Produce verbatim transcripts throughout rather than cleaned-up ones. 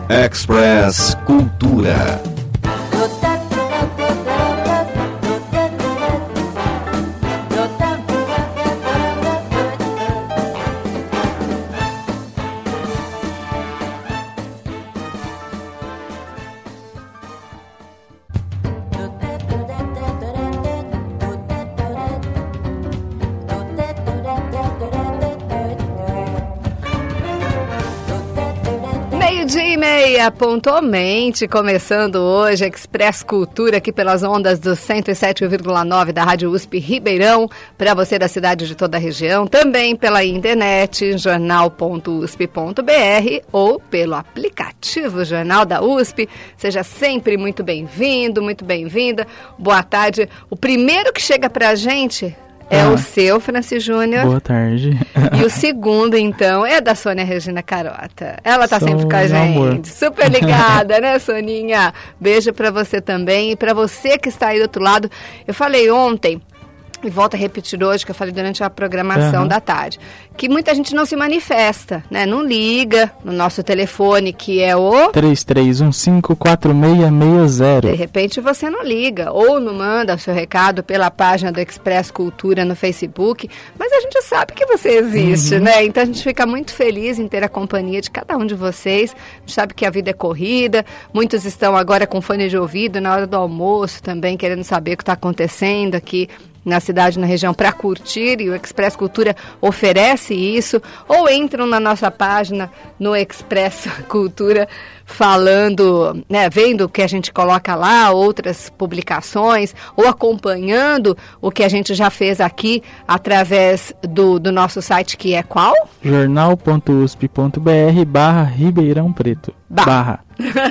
Express Cultura. Pontualmente, começando hoje, Express Cultura aqui pelas ondas do cento e sete vírgula nove da Rádio U S P Ribeirão, para você da cidade de toda a região, também pela internet, jornal ponto u s p ponto b r ou pelo aplicativo Jornal da U S P. Seja sempre muito bem-vindo, muito bem-vinda. Boa tarde. O primeiro que chega pra gente é ah, o seu, Franci Júnior. Boa tarde. E o segundo, então, é da Sônia Regina Carota. Ela tá Sou sempre com a gente. Amor. Super ligada, né, Soninha? Beijo pra você também. E pra você que está aí do outro lado. Eu falei ontem, e volto a repetir hoje, que eu falei durante a programação uhum. da tarde, que muita gente não se manifesta, né? Não liga no nosso telefone, que é o... três três um cinco quatro seis seis zero. De repente você não liga, ou não manda o seu recado pela página do Express Cultura no Facebook, mas a gente sabe que você existe, uhum. né? Então a gente fica muito feliz em ter a companhia de cada um de vocês. A gente sabe que a vida é corrida, muitos estão agora com fone de ouvido na hora do almoço também, querendo saber o que está acontecendo aqui na cidade, na região, para curtir, e o Express Cultura oferece isso, ou entram na nossa página no Express Cultura falando, né, vendo o que a gente coloca lá, outras publicações, ou acompanhando o que a gente já fez aqui através do, do nosso site, que é qual? jornal ponto u s p ponto b r barra Ribeirão Preto. Barra.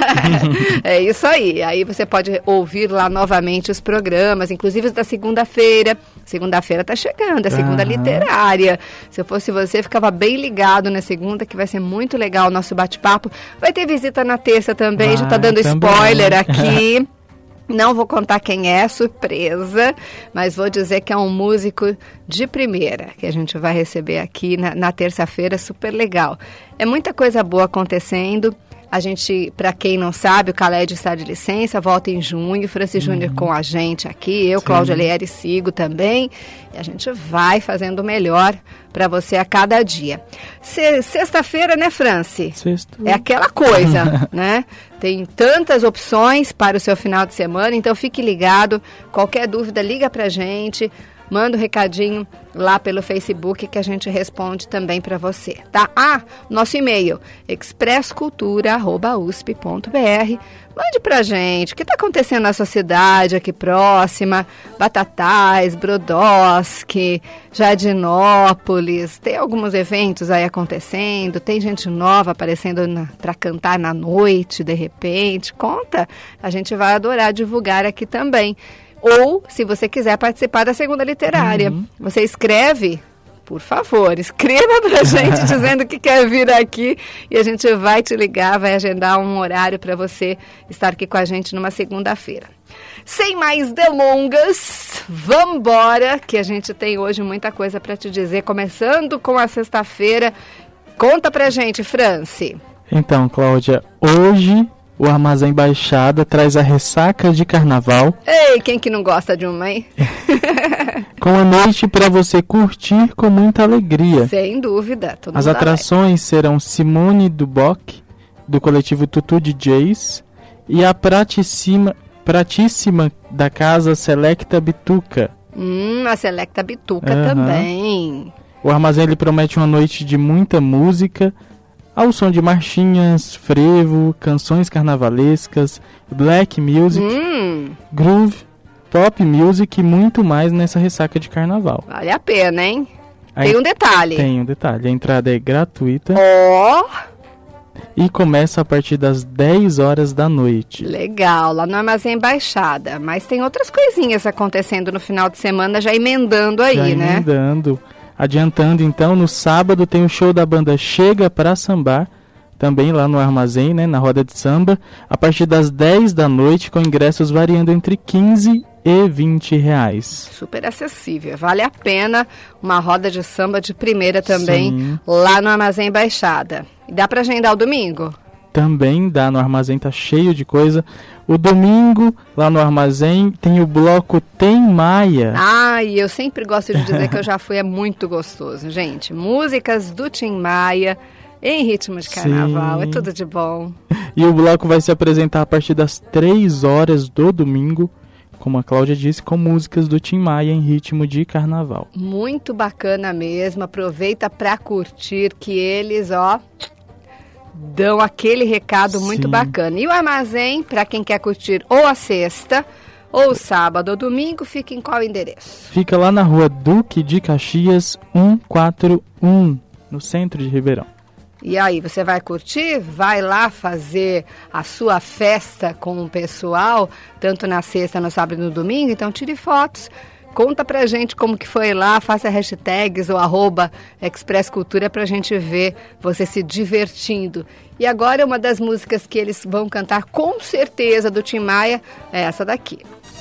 É isso aí. Aí você pode ouvir lá novamente os programas, inclusive os da segunda-feira. Segunda-feira tá chegando, é segunda uhum. literária. Se eu fosse você, ficava bem ligado na segunda, que vai ser muito legal o nosso bate-papo. Vai ter visita na terça também, vai, já tá dando também. Spoiler aqui. Não vou contar quem é, surpresa, mas vou dizer que é um músico de primeira, que a gente vai receber aqui na, na terça-feira, super legal. É muita coisa boa acontecendo. A gente, para quem não sabe, o Khaled está de licença, volta em junho, Franci Júnior uhum. com a gente aqui, eu, Sim. Cláudia Leere, sigo também, e a gente vai fazendo o melhor para você a cada dia. Se, sexta-feira, né, Franci? Sexta. É aquela coisa, né? Tem tantas opções para o seu final de semana, então fique ligado, qualquer dúvida, liga pra gente, manda um recadinho lá pelo Facebook que a gente responde também para você, tá? Ah, nosso e-mail, express cultura arroba u s p ponto b r. Mande pra gente o que está acontecendo na sua cidade, aqui próxima, Batatais, Brodowski, Jardinópolis. Tem alguns eventos aí acontecendo, tem gente nova aparecendo para cantar na noite, de repente. Conta, a gente vai adorar divulgar aqui também. Ou, se você quiser participar da segunda literária, uhum. você escreve, por favor, escreva pra gente dizendo que quer vir aqui e a gente vai te ligar, vai agendar um horário para você estar aqui com a gente numa segunda-feira. Sem mais delongas, vamos embora, que a gente tem hoje muita coisa para te dizer, começando com a sexta-feira. Conta pra gente, Franci. Então, Cláudia, hoje o Armazém Baixada traz a ressaca de carnaval. Ei, quem que não gosta de uma, hein? Com a noite para você curtir com muita alegria. Sem dúvida. Todo As atrações serão Simone Duboc, do coletivo Tutu D Js, e a pratíssima, pratíssima da casa Selecta Bituca. Hum, a Selecta Bituca uhum. também. O Armazém ele promete uma noite de muita música, ao som de marchinhas, frevo, canções carnavalescas, black music, hum. groove, pop music e muito mais nessa ressaca de carnaval. Vale a pena, hein? Aí, tem um detalhe. Tem um detalhe. A entrada é gratuita. Ó! Oh. E começa a partir das dez horas da noite. Legal, lá no Armazém Baixada. Mas tem outras coisinhas acontecendo no final de semana, já emendando aí, já né? emendando. Adiantando, então, no sábado tem o show da banda Chega Pra Sambar, também lá no Armazém, né, na roda de samba, a partir das dez da noite, com ingressos variando entre quinze e vinte reais. Super acessível, vale a pena, uma roda de samba de primeira também, Sim. lá no Armazém Baixada. E dá pra agendar o domingo? também dá no armazém, tá cheio de coisa. O domingo, lá no armazém, tem o bloco Tem Maia. Ai, eu sempre gosto de dizer que eu já fui, é muito gostoso, gente. Músicas do Tim Maia em ritmo de carnaval, Sim. é tudo de bom. E o bloco vai se apresentar a partir das três horas do domingo, como a Cláudia disse, com músicas do Tim Maia em ritmo de carnaval. Muito bacana mesmo, aproveita para curtir que eles, ó, dão aquele recado Sim. muito bacana. E o armazém, para quem quer curtir ou a sexta, ou sábado ou domingo, fica em qual endereço? Fica lá na rua Duque de Caxias, cento e quarenta e um, no centro de Ribeirão. E aí, você vai curtir? Vai lá fazer a sua festa com o pessoal, tanto na sexta, no sábado e no domingo? Então tire fotos, conta pra gente como que foi lá, faça hashtags ou arroba Express Cultura pra gente ver você se divertindo. E agora uma das músicas que eles vão cantar com certeza do Tim Maia é essa daqui.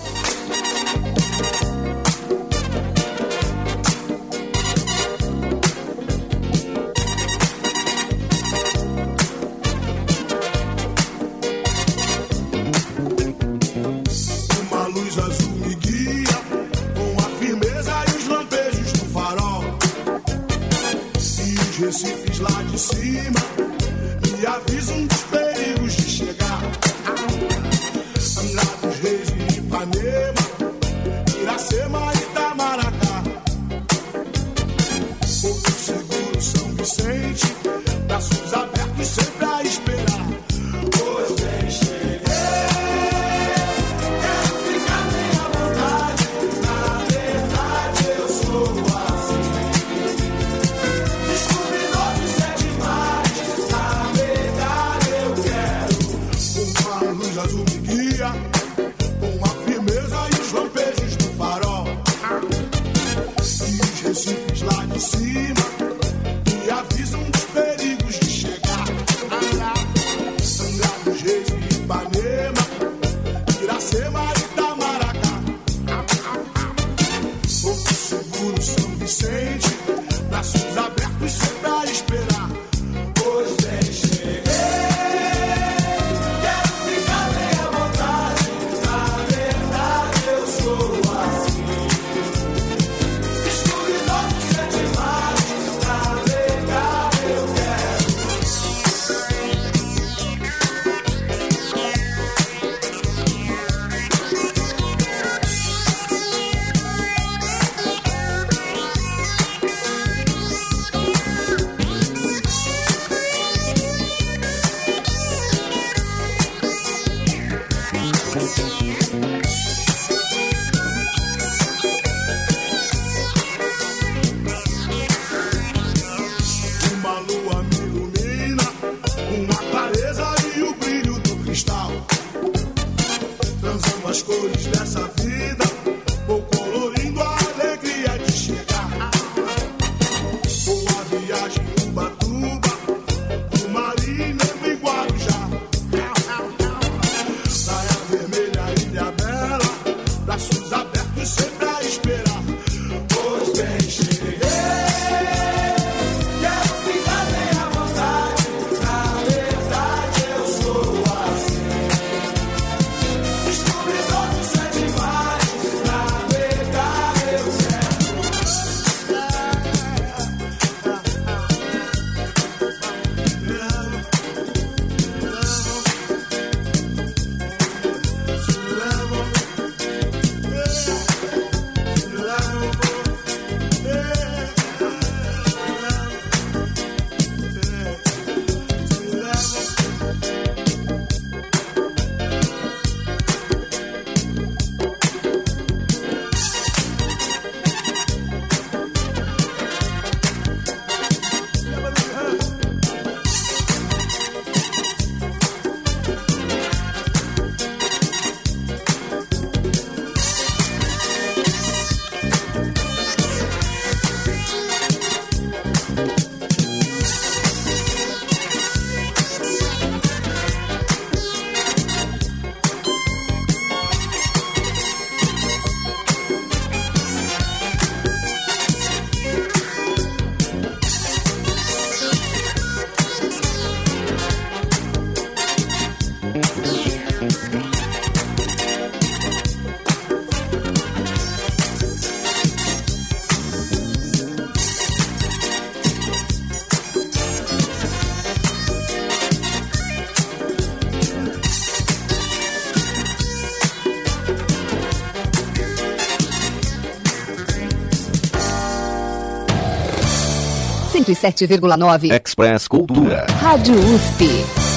Recifes lá de cima me avisam dos perigos de chegar. Angra dos Reis e Ipanema, Iracema e Itamaracá. Porto Seguro, São Vicente, braços abertos sempre a esperar. Pois bem, cheguei. Quero ficar bem à vontade. Na verdade eu sou assim. Azul me guia, com a firmeza e os lampejos do farol. E os recifes lá de cima me avisam dos perigos de chegar. Angra dos Reis e Ipanema, Iracema e Itamaracá. Porto Seguro, São Vicente, braços abertos sempre a esperar. Pois bem, cheguei. As cores dessa vida, vou colorindo a alegria de chegar. Boa viagem em Ubatuba, do Marina em Guarujá. Praia Vermelha, Ilha Bela, braços abertos sempre a esperar. Pois bem, cheguei. Quero ficar bem à vontade. Na verdade eu sou assim. Descobridor de sete mares. sete vírgula nove. Express Cultura. Rádio U S P.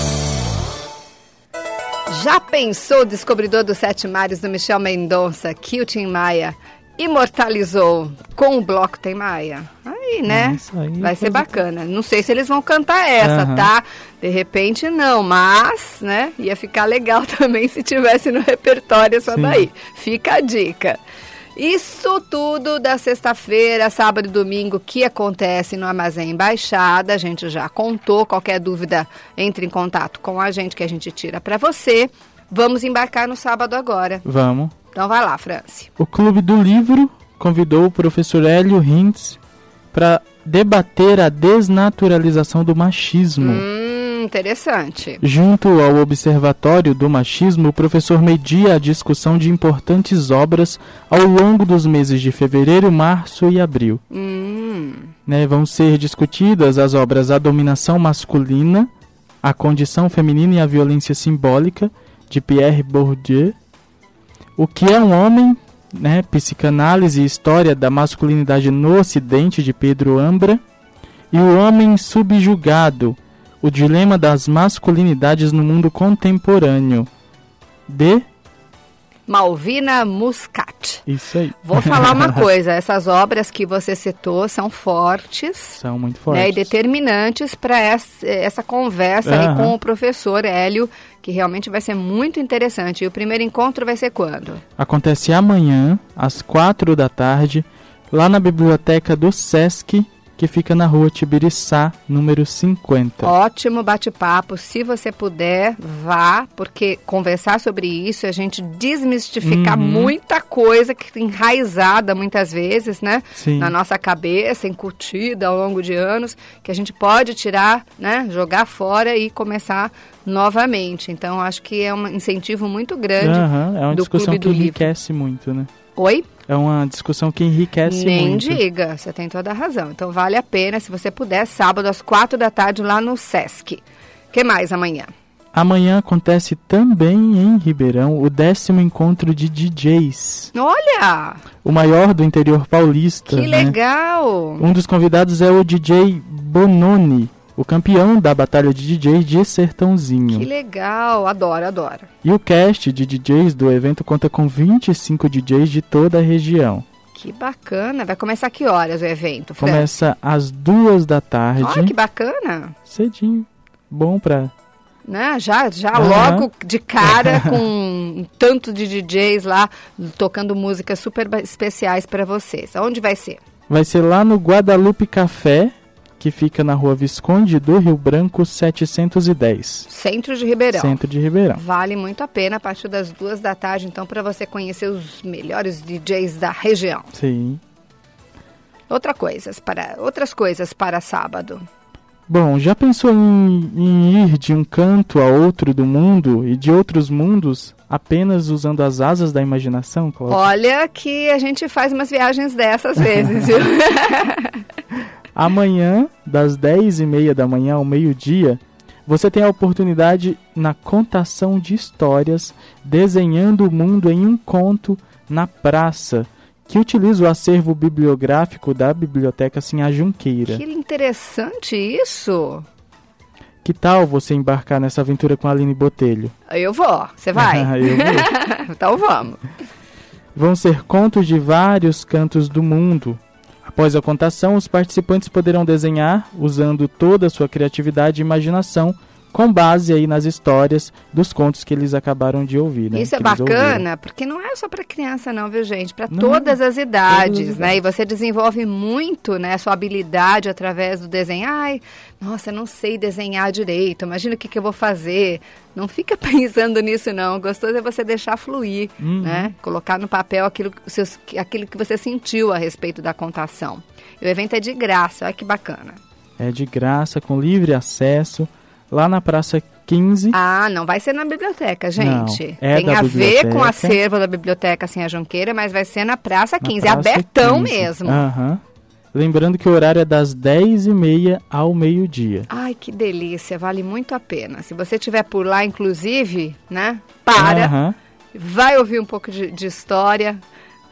Já pensou o descobridor dos sete mares do Michel Mendonça, que o Tim Maia imortalizou com o bloco Tim Maia? Aí, né? Aí vai ser bacana. Não sei se eles vão cantar essa, uhum. tá? De repente não, mas, né? Ia ficar legal também se tivesse no repertório essa Sim. daí. Fica a dica. Isso tudo da sexta-feira, sábado e domingo que acontece no Armazém Embaixada. A gente já contou. Qualquer dúvida, entre em contato com a gente que a gente tira para você. Vamos embarcar no sábado agora. Vamos. Então vai lá, Franci. O Clube do Livro convidou o professor Hélio Hintz para debater a desnaturalização do machismo. Hum, interessante. Junto ao Observatório do Machismo, o professor media a discussão de importantes obras ao longo dos meses de fevereiro, março e abril. Hum. Né, vão ser discutidas as obras A Dominação Masculina, A Condição Feminina e a Violência Simbólica, de Pierre Bourdieu, O que é um Homem, né, Psicanálise e História da Masculinidade no Ocidente, de Pedro Ambra, e O Homem Subjugado, O Dilema das Masculinidades no Mundo Contemporâneo, de Malvina Muscat. Isso aí. Vou falar uma coisa, essas obras que você citou são fortes. São muito fortes. Né, e determinantes para essa, essa conversa uhum. aí com o professor Hélio, que realmente vai ser muito interessante. E o primeiro encontro vai ser quando? Acontece amanhã, às quatro da tarde, lá na biblioteca do Sesc, que fica na rua Tibiriçá, número cinquenta. Ótimo bate-papo. Se você puder, vá, porque conversar sobre isso, a gente desmistificar uhum. muita coisa que está enraizada muitas vezes, né? Sim. Na nossa cabeça, incutida ao longo de anos, que a gente pode tirar, né? Jogar fora e começar novamente. Então, acho que é um incentivo muito grande uhum. É uma do discussão Clube que do enriquece Livro. muito, né? Oi? É uma discussão que enriquece Nem muito. Nem diga, você tem toda a razão. Então vale a pena, se você puder, sábado às quatro da tarde lá no Sesc. O que mais amanhã? Amanhã acontece também em Ribeirão o décimo encontro de D Js. Olha! O maior do interior paulista. Que né? legal! Um dos convidados é o D J Bononi, o campeão da batalha de D Js de Sertãozinho. Que legal, adoro, adoro. E o cast de D Js do evento conta com vinte e cinco D Js de toda a região. Que bacana, vai começar que horas o evento, Fran? Começa às duas da tarde. Olha que bacana. Cedinho, bom pra... Né? Já, já uhum. logo de cara com um tanto de D Js lá tocando músicas super especiais para vocês. Onde vai ser? Vai ser lá no Guadalupe Café, que fica na rua Visconde do Rio Branco setecentos e dez. Centro de Ribeirão. Centro de Ribeirão. Vale muito a pena a partir das duas da tarde, então, para você conhecer os melhores D Js da região. Sim. Outra coisas para, outras coisas para sábado. Bom, já pensou em, em ir de um canto a outro do mundo e de outros mundos apenas usando as asas da imaginação, Cláudia? Olha que a gente faz umas viagens dessas vezes, viu? Amanhã, das dez e meia da manhã ao meio-dia, você tem a oportunidade na contação de histórias, desenhando o mundo em um conto na praça, que utiliza o acervo bibliográfico da Biblioteca Sinhá Junqueira. Que interessante isso! Que tal você embarcar nessa aventura com a Aline Botelho? Eu vou, você vai? Eu vou. Então vamos. Vão ser contos de vários cantos do mundo. Após a contação, os participantes poderão desenhar, usando toda a sua criatividade e imaginação, com base aí nas histórias dos contos que eles acabaram de ouvir, né? Isso é que bacana, porque não é só para criança não, viu, gente? Para todas as idades, todas as né? idades. E você desenvolve muito, né, a sua habilidade através do desenho. Ai, nossa, eu não sei desenhar direito, imagina o que, que eu vou fazer. Não fica pensando nisso, não. O gostoso é você deixar fluir, uhum. né? Colocar no papel aquilo, seus, aquilo que você sentiu a respeito da contação. E o evento é de graça, olha que bacana. É de graça, com livre acesso. Lá na Praça quinze. Ah, não vai ser na biblioteca, gente. Não, é Tem a biblioteca. ver com o acervo da Biblioteca Sinhá Junqueira, mas vai ser na Praça quinze. Na é Praça abertão quinze. mesmo. Uhum. Lembrando que o horário é das dez e meia ao meio-dia. Ai, que delícia. Vale muito a pena. Se você estiver por lá, inclusive, né? Para. Uhum. Vai ouvir um pouco de, de história.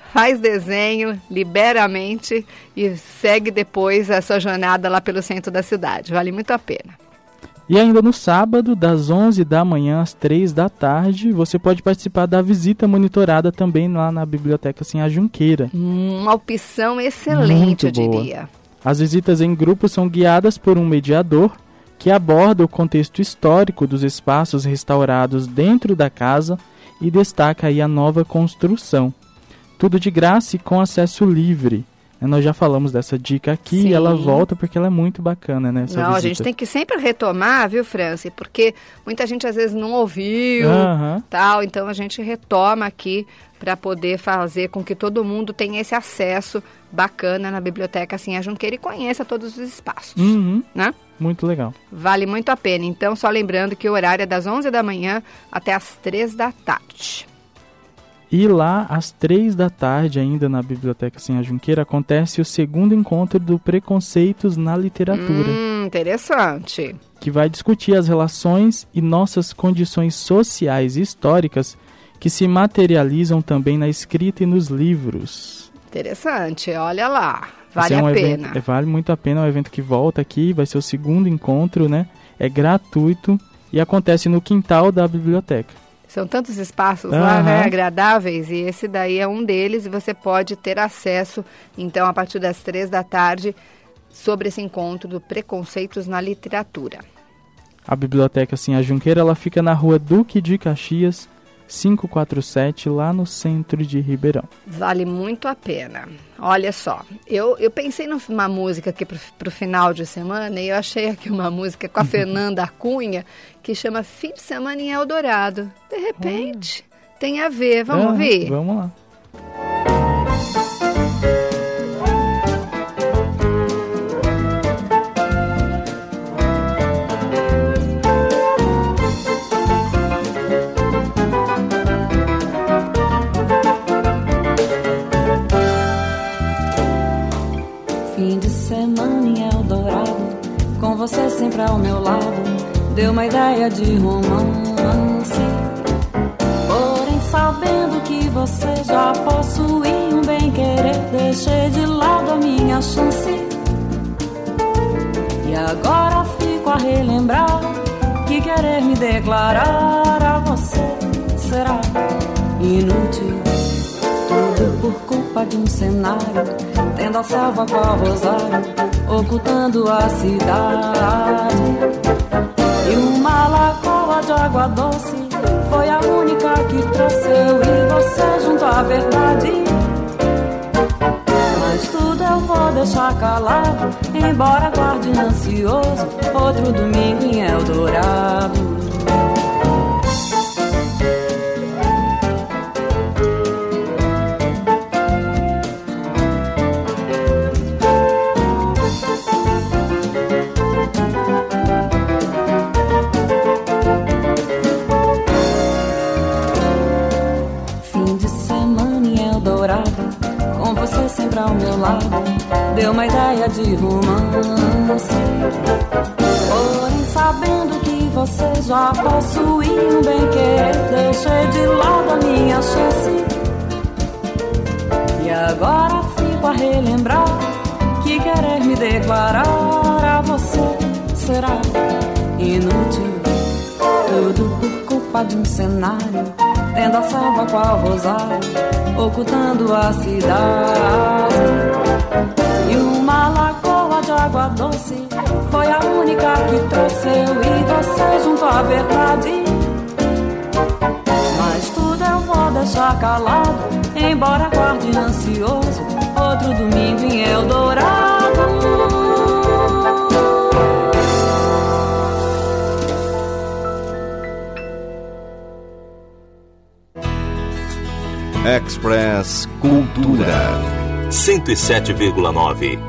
faz desenho, libera a mente e segue depois a sua jornada lá pelo centro da cidade. Vale muito a pena. E ainda no sábado, das onze da manhã às três da tarde, você pode participar da visita monitorada também lá na Biblioteca Sinhá Junqueira. Uma opção excelente, muito eu diria. Boa. As visitas em grupo são guiadas por um mediador que aborda o contexto histórico dos espaços restaurados dentro da casa e destaca aí a nova construção. Tudo de graça e com acesso livre. Nós já falamos dessa dica aqui. Sim. E ela volta porque ela é muito bacana, né? Essa não, visita. A gente tem que sempre retomar, viu, Franci? Porque muita gente às vezes não ouviu, uhum. tal. Então a gente retoma aqui para poder fazer com que todo mundo tenha esse acesso bacana na Biblioteca Sinhá Junqueira e conheça todos os espaços, uhum. né? Muito legal. Vale muito a pena. Então, só lembrando que o horário é das onze da manhã até as três da tarde. E lá, às três da tarde, ainda na Biblioteca Sinhá Junqueira, acontece o segundo encontro do Preconceitos na Literatura. Hum, interessante. Que vai discutir as relações e nossas condições sociais e históricas que se materializam também na escrita e nos livros. Interessante, olha lá. Vale é um a evento, pena. É, vale muito a pena, é um evento que volta aqui, vai ser o segundo encontro, né? É gratuito e acontece no quintal da biblioteca. São tantos espaços uhum. lá, né, agradáveis, e esse daí é um deles, e você pode ter acesso, então, a partir das três da tarde, sobre esse encontro do Preconceitos na Literatura. A Biblioteca Sinhá Junqueira, ela fica na rua Duque de Caxias, quinhentos e quarenta e sete, lá no centro de Ribeirão. Vale muito a pena. Olha só, eu, eu pensei numa música aqui para o final de semana e eu achei aqui uma música com a Fernanda Cunha que chama Fim de Semana em Eldorado. De repente, hum. tem a ver. Vamos é, ouvir? Vamos lá. Fim de semana em Eldorado, com você sempre ao meu lado, deu uma ideia de romance. Porém, sabendo que você já possui um bem-querer, deixei de lado a minha chance. E agora fico a relembrar que querer me declarar a você será inútil. Tudo por culpa de um cenário, tendo a selva qual rosário, ocultando a cidade. E uma lagoa de água doce foi a única que trouxe eu e você junto à verdade. Mas tudo eu vou deixar calado, embora guarde ansioso outro domingo em Eldorado. Sempre ao meu lado, deu uma ideia de romance. Porém, sabendo que você já possui um bem-querer, deixei de lado a minha chance. E agora fico a relembrar que querer me declarar a você será inútil. Tudo por culpa de um cenário, tendo a selva qual rosário, ocultando a cidade. E uma lagoa de água doce foi a única que trouxe eu e você junto à verdade. Mas tudo eu vou deixar calado, embora guarde ansioso outro domingo em Eldorado. Express Cultura cento e sete vírgula nove.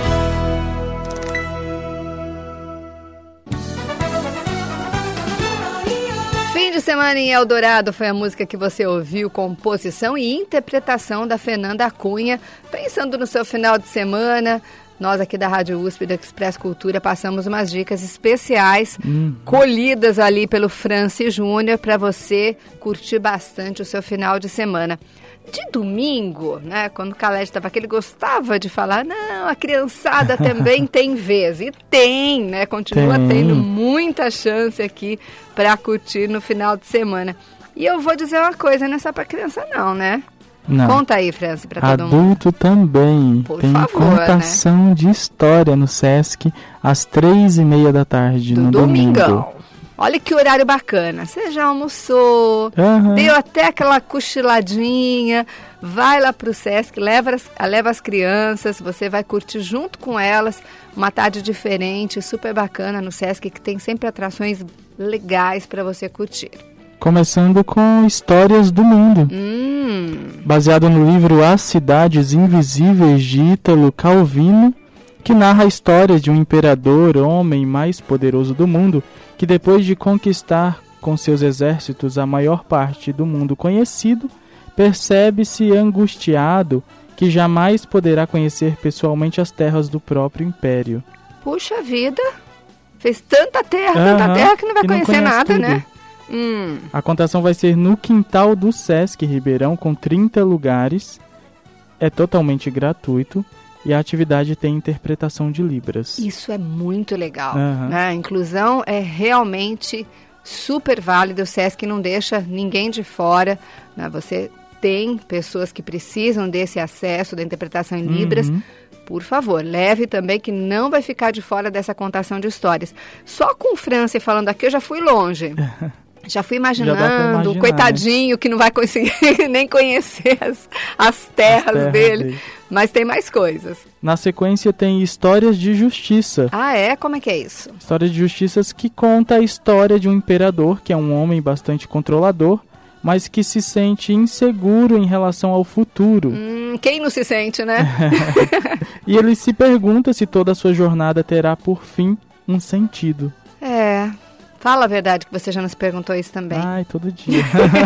Fim de Semana em Eldorado foi a música que você ouviu, composição e interpretação da Fernanda Cunha. Pensando no seu final de semana, nós aqui da Rádio U S P e do Express Cultura passamos umas dicas especiais, Uhum. colhidas ali pelo Franci Júnior, para você curtir bastante o seu final de semana. De domingo, né, quando o Khaled estava aqui, ele gostava de falar, não, a criançada também tem vez. E tem, né, continua Tem. tendo muita chance aqui para curtir no final de semana. E eu vou dizer uma coisa, não é só para criança não, né? Não. Conta aí, Franci, para todo mundo. Adulto também. Por Tem favor, contação de história no Sesc às três e meia da tarde Do no domingão. domingo. Olha que horário bacana. Você já almoçou, Aham. deu até aquela cochiladinha, vai lá pro Sesc, leva as, leva as crianças, você vai curtir junto com elas uma tarde diferente, super bacana no Sesc, que tem sempre atrações legais para você curtir. Começando com Histórias do Mundo. Hum, Baseado no livro As Cidades Invisíveis de Ítalo Calvino, que narra a história de um imperador, homem mais poderoso do mundo, que depois de conquistar com seus exércitos a maior parte do mundo conhecido, percebe-se angustiado que jamais poderá conhecer pessoalmente as terras do próprio império. puxa vida, fez tanta terra, tanta Aham, terra que não vai que não conhecer conhece nada, tudo. né? Hum, A contação vai ser no quintal do Sesc Ribeirão, com trinta lugares. É totalmente gratuito e a atividade tem interpretação de Libras. isso é muito legal, Aham. né? A inclusão é realmente super válida, o Sesc não deixa ninguém de fora, né? Você tem pessoas que precisam desse acesso da interpretação em Libras. Uhum. Por favor, leve também, que não vai ficar de fora dessa contação de histórias. Só com o Franci falando aqui, eu já fui longe. Já fui dá pra imaginando, imaginar, o coitadinho que não vai conseguir nem conhecer as, as terras, terras dele. dele. Mas tem mais coisas. Na sequência tem Histórias de Justiça. Ah, é? Como é que é isso? Histórias de Justiças que conta a história de um imperador, que é um homem bastante controlador, mas que se sente inseguro em relação ao futuro. Hum, quem não se sente, né? E ele se pergunta se toda a sua jornada terá, por fim, um sentido. É. Fala a verdade que você já nos perguntou isso também. Ai, todo dia.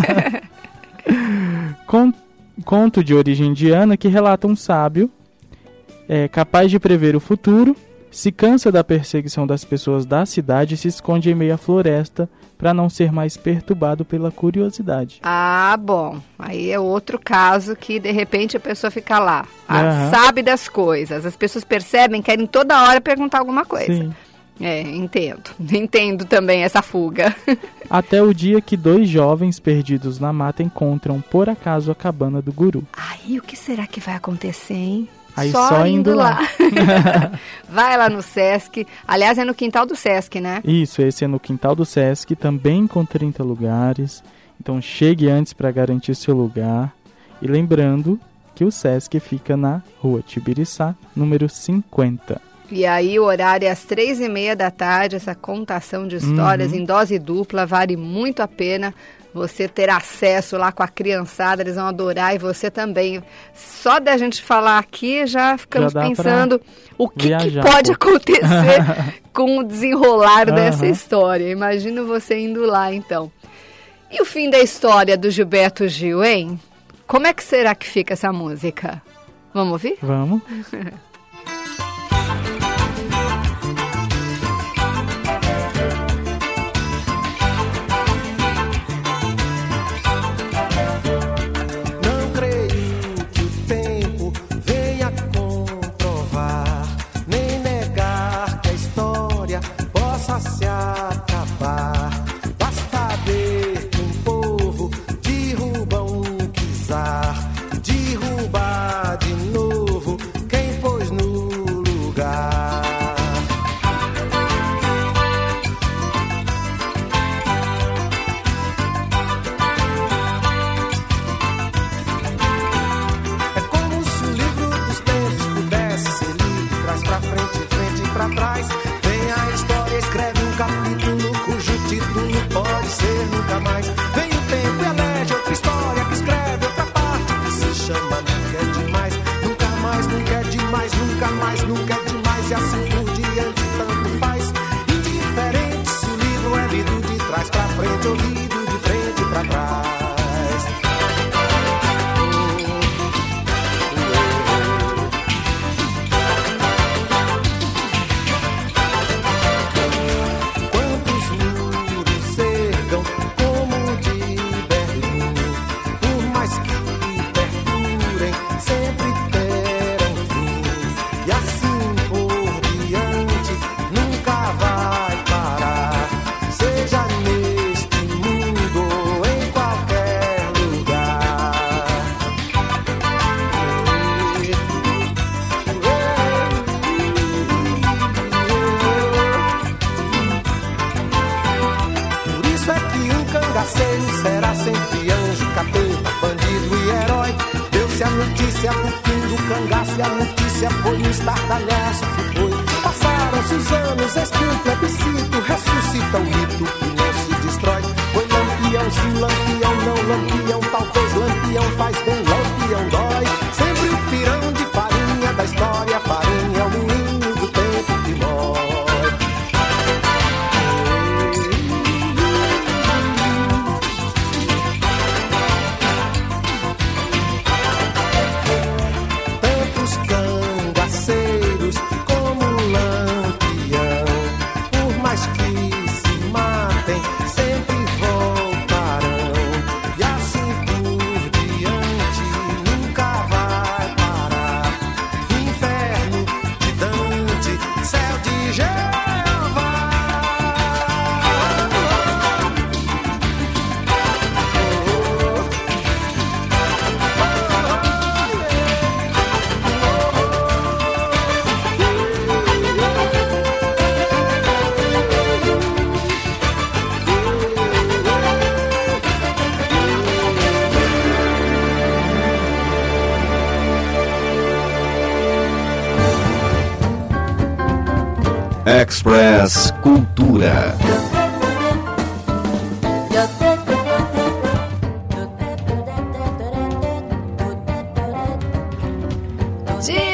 Con- Conto de origem indiana que relata um sábio é, capaz de prever o futuro, se cansa da perseguição das pessoas da cidade e se esconde em meio à floresta para não ser mais perturbado pela curiosidade. Ah, bom. Aí é outro caso que, de repente, a pessoa fica lá. Ah, Aham. sabe das coisas. As pessoas percebem, querem toda hora perguntar alguma coisa. Sim. É, entendo. Entendo também essa fuga. Até o dia que dois jovens perdidos na mata encontram, por acaso, a cabana do guru. Aí, o que será que vai acontecer, hein? Aí só indo lá. Vai lá no Sesc. Aliás, é no quintal do Sesc, né? Isso, esse é no quintal do Sesc, também com trinta lugares. Então chegue antes para garantir seu lugar. E lembrando que o Sesc fica na Rua Tibiriçá, número cinquenta. E aí o horário é às três e meia da tarde, essa contação de histórias Uhum. em dose dupla, vale muito a pena você ter acesso lá com a criançada, eles vão adorar, e você também. Só da gente falar aqui, já ficamos Já dá pensando o que, que viajar, pode pô. acontecer com o desenrolar dessa Aham. história. Imagina você indo lá, então. E o fim da história do Gilberto Gil, hein? Como é que será que fica essa música? Vamos ouvir? Vamos? Não creio que o tempo venha comprovar, nem negar que a história possa se acabar. Basta ver que um povo derruba um czar, derruba de novo quem pôs no lugar. É como se o livro dos tempos pudesse ser lido, trás pra frente, frente pra trás. Vem a história, escreve um capítulo cujo título pode ser nunca mais. Vem o tempo e elege outra história que escreve outra parte que se chama nunca é demais. Nunca mais, nunca é demais, nunca mais, nunca é demais. E assim por diante tanto faz. Indiferente se o livro é lido de trás pra frente ou lido de frente pra trás. é que um cangaceiro será sempre anjo, capeta, bandido e herói. Deu-se a notícia do fim do cangaço e a notícia foi um estardalhaço que foi. Passaram-se os anos, este um plebiscito ressuscita o mito que não se destrói. Foi lampião, sim, lampião, não lampião, talvez lampião faz bem, lampião dói. Sempre o pirão de farinha da história, farinha é o menino do tempo que morre. Tantos cangaceiros como lampião, por mais que se matem, sempre voltarão. E assim por diante nunca vai parar. Inferno de Dante, céu de Jeová. Express Cultura. De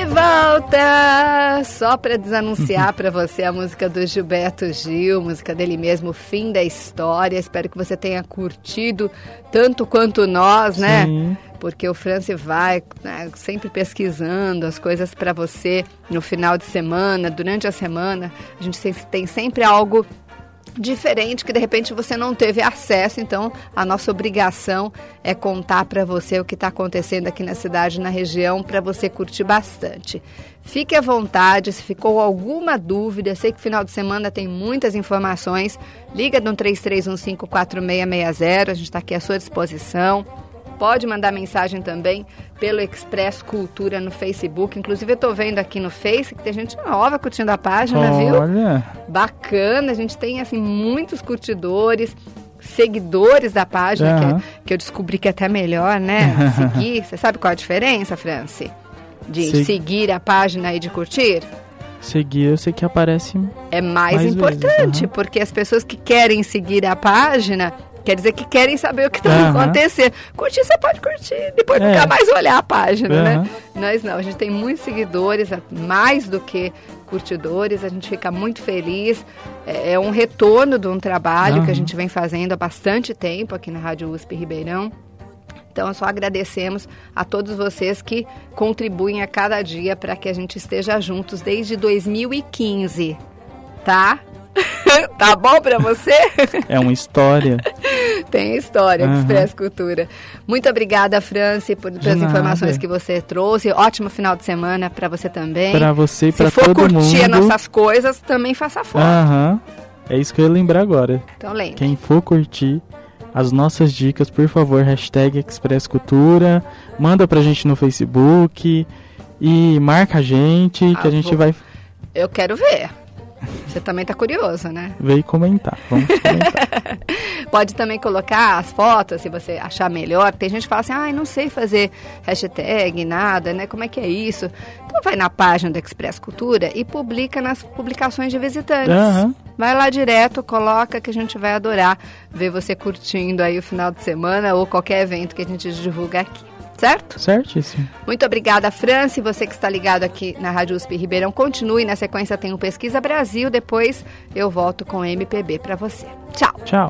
volta! Só para desanunciar para você a música do Gilberto Gil, música dele mesmo, Fim da História. Espero que você tenha curtido tanto quanto nós, né? Sim. Porque o Franci vai, né, sempre pesquisando as coisas para você no final de semana, durante a semana. A gente tem sempre algo diferente que de repente você não teve acesso, então a nossa obrigação é contar para você o que está acontecendo aqui na cidade, na região, para você curtir bastante. Fique à vontade, se ficou alguma dúvida, sei que final de semana tem muitas informações, liga no três três um cinco quatro seis seis zero, a gente está aqui à sua disposição. Pode mandar mensagem também pelo Express Cultura no Facebook. Inclusive, eu estou vendo aqui no Face que tem gente nova curtindo a página, Olha. viu? Bacana. A gente tem, assim, muitos curtidores, seguidores da página, Uhum. que, que eu descobri que é até melhor, né? Seguir. Você sabe qual a diferença, Franci? De Se- seguir a página e de curtir? Seguir, eu sei que aparece. É mais, Mais importante, vezes, uhum. porque as pessoas que querem seguir a página, quer dizer que querem saber o que está Uhum. acontecendo. Curtir, você pode curtir, depois É. nunca mais olhar a página, Uhum. né? Nós não, a gente tem muitos seguidores, mais do que curtidores, a gente fica muito feliz. É, é um retorno de um trabalho Uhum. que a gente vem fazendo há bastante tempo aqui na Rádio U S P Ribeirão. Então, só agradecemos a todos vocês que contribuem a cada dia para que a gente esteja juntos desde dois mil e quinze, tá? Tá bom para você? É uma história. Tem história, Uhum. Express Cultura. Muito obrigada, Franci, por, pelas nada. informações que você trouxe. Ótimo final de semana para você também. Pra você e pra Se for todo curtir as mundo. nossas coisas, também faça foto. Aham. É isso que eu ia lembrar agora. Então, lembre. Quem for curtir as nossas dicas, por favor, hashtag Express Cultura, manda pra gente no Facebook e marca a gente, que Ah, a gente vou- vai Eu quero ver. Você também tá curioso, né? ver e comentar. Vamos comentar. Pode também colocar as fotos, se você achar melhor. Tem gente que fala assim, ai, não sei fazer hashtag, nada, né? Como é que é isso? Então vai na página do Express Cultura e publica nas publicações de visitantes. Aham. Vai lá direto, coloca que a gente vai adorar ver você curtindo aí o final de semana ou qualquer evento que a gente divulga aqui. Certo? Certíssimo. Muito obrigada, Franci. Você que está ligado aqui na Rádio U S P Ribeirão, continue. Na sequência tem o Pesquisa Brasil. Depois eu volto com o M P B para você. Tchau. Tchau.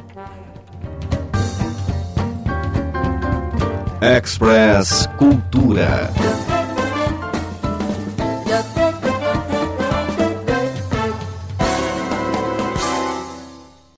Express Cultura.